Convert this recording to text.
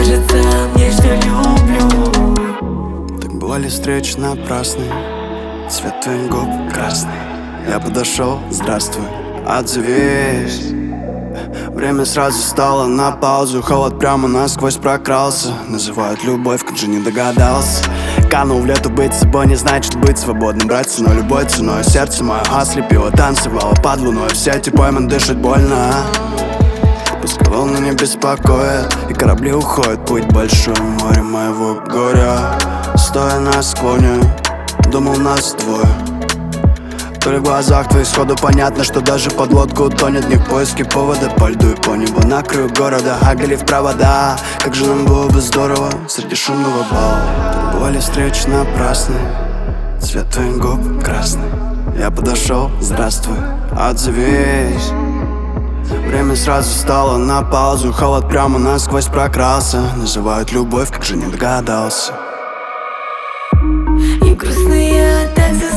кажется мне, что люблю. Так бывали встречи напрасные, цвет твоих губ красный. Я подошел, здравствуй, отзовись. Время сразу стало на паузу, холод прямо насквозь прокрался. Называют любовь, как же не догадался. Канул в лету, быть собой не значит быть свободным. Брать ценой любой ценой, сердце мое ослепило, танцевало под луной. В сети пойман, дышать больно. Пускай волны не беспокоят, и корабли уходят, путь большой, море моего горя. Стоя на склоне, думал нас двое. То ли в глазах твоих сходу понятно, что даже под лодку утонет. Не в поиске повода, по льду и по небу на краю города. Агали в провода, как же нам было бы здорово среди шумного бала. Так бывали встречи напрасные, цвет твоих губ красный. Я подошел, здравствуй, отзовись. Время сразу стало на паузу, холод прямо насквозь прокрался. Называют любовь, как же не догадался. И грустно я так